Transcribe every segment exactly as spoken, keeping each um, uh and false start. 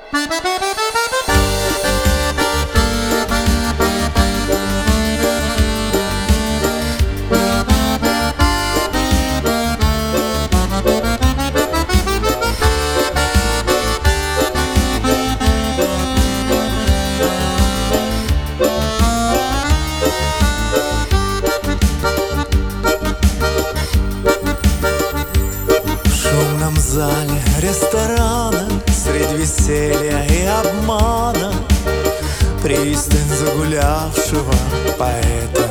В зале ресторана, средь веселья и обмана, пристань загулявшего поэта.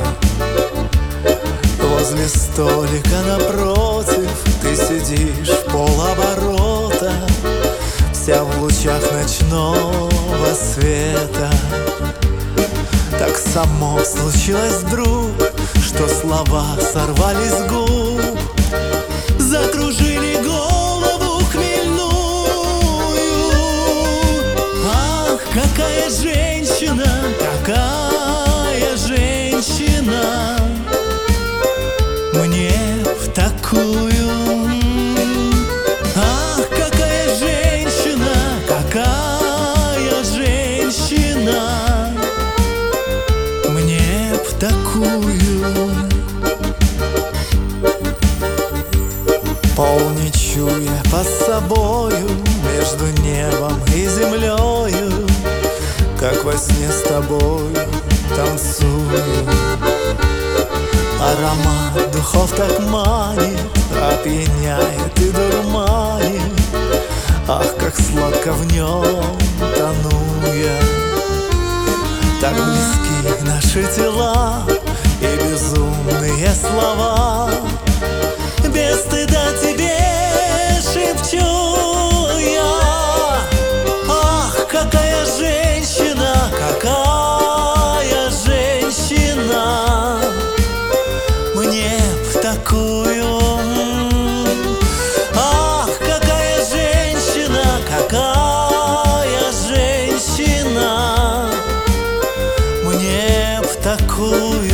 Возле столика напротив ты сидишь в полоборота, вся в лучах ночного света. Так само случилось вдруг, что слова сорвались с губ, закружили голову хмельную. Ах, какая женщина, какая женщина мне в такую. Ах, какая женщина, какая женщина мне в такую. Полни чуя под собою, между небом и землею, как во сне с тобою танцую. Аромат духов так манит, опьяняет и дурманит. Ах, как сладко в нем тону я. Так близки наши тела и безумные слова. Без стыда тебе шепчу я. Ах, какая женщина, какая женщина мне в такую. Ах, какая женщина, какая женщина мне в такую.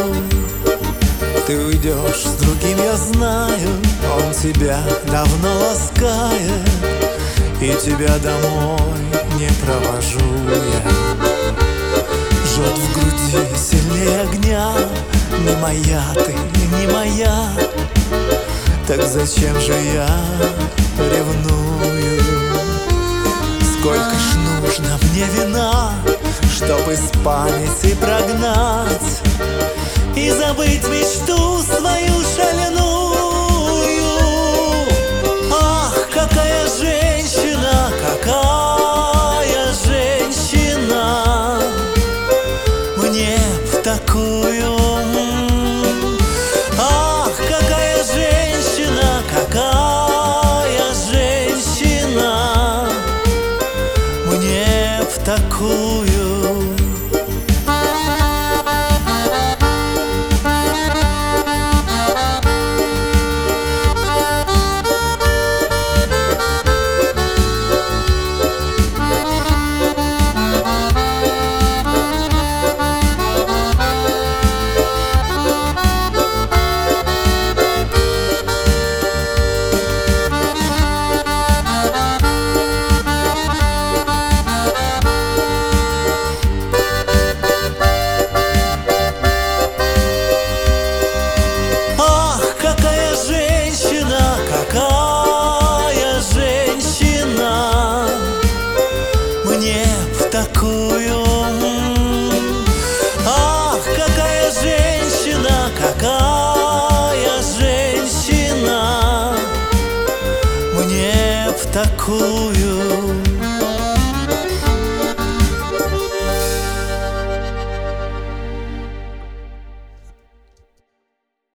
Ты уйдешь с другим, я знаю, он тебя давно ласкает, и тебя домой не провожу я. Жжет в груди сильнее огня, не моя ты, не моя. Так зачем же я ревную? Сколько ж нужно мне вина, чтоб из памяти прогнать и забыть мечту свою шальную. Ах, какая женщина, какая женщина мне в такую. Ах, какая женщина, какая женщина мне в такую. Какая женщина мне в такую. Ах, какая женщина, какая женщина мне в такую.